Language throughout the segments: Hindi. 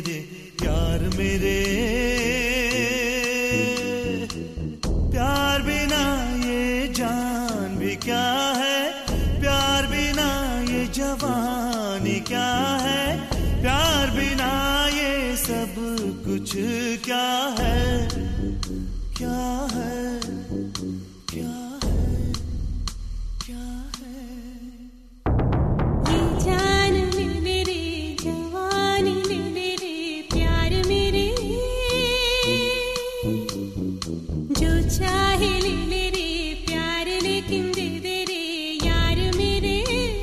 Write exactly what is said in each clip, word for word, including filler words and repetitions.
रे प्यार मेरे। प्यार बिना ये जान भी क्या है, प्यार बिना ये जवानी क्या है, प्यार बिना ये सब कुछ क्या है, क्या है, क्या है, क्या है। ये जान ले ले रे जवानी ले ले रे प्यार मेरे, जो चाहे ले ले रे प्यार लेकिन दे दे रे यार मेरे।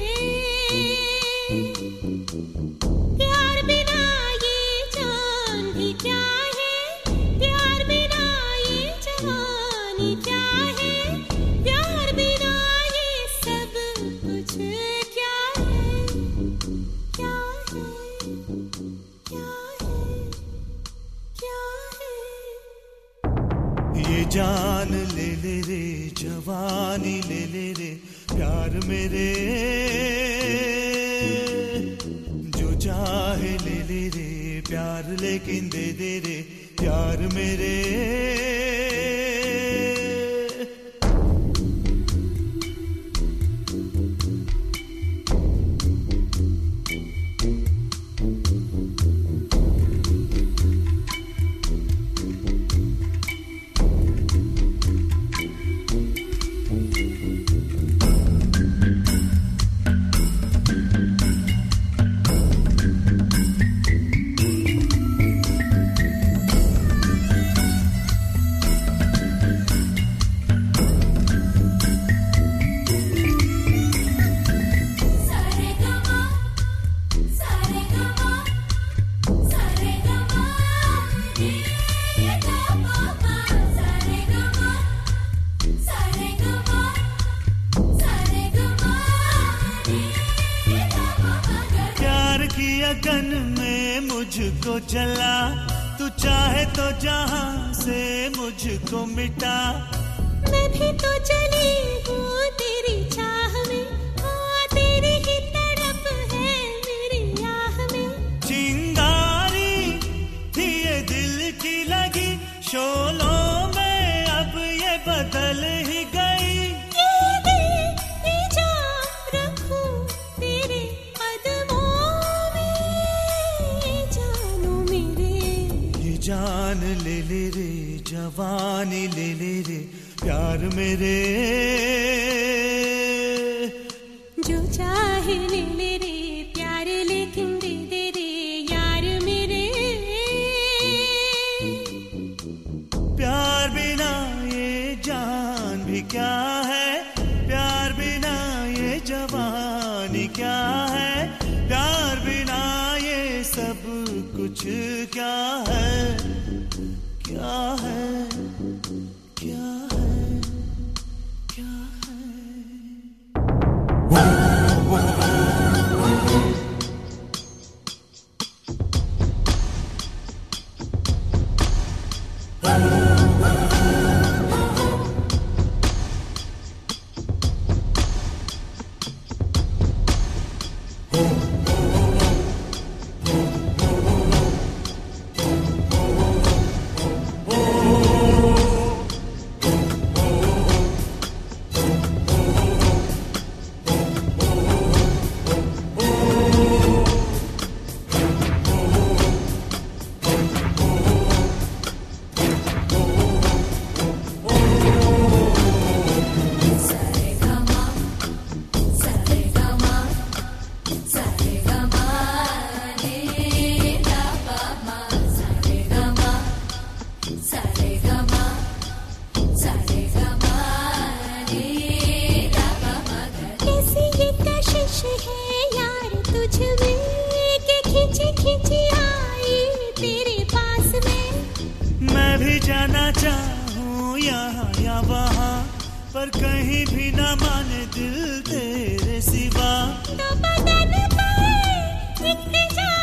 प्यार बिना ये जान भी क्या है, प्यार बिना ये जवानी क्या है, प्यार बिना ये सब कुछ क्या है, क्या है, क्या है, क्या है। ये जान ले ले रे जवानी ले ले रे प्यार मेरे, जो चाहे ले ले रे प्यार लेकिन दे दे रे प्यार मेरे। लगन में मुझको जला, तू चाहे तो जहां से मुझको मिटा। मैं भी तो चली हूँ तेरी चाह में, हाँ तेरी ही तड़प है मेरी आह में। चिंगारी थी ये दिल की लगी, शोलों में अब ये बदल ही गई। जान ले ले रे जवानी ले ले रे प्यार मेरे, जो चाहे ले ले रे प्यार लेकिन दे दे रे यार मेरे। प्यार बिना ये जान भी क्या है, प्यार बिना ये जवानी क्या है, प्यार बिना ये सब कुछ क्या है, क्या है, क्या है, क्या है। जाना चाहूँ यहाँ या वहाँ, पर कहीं भी ना माने दिल तेरे सिवा। तो बदन पर एक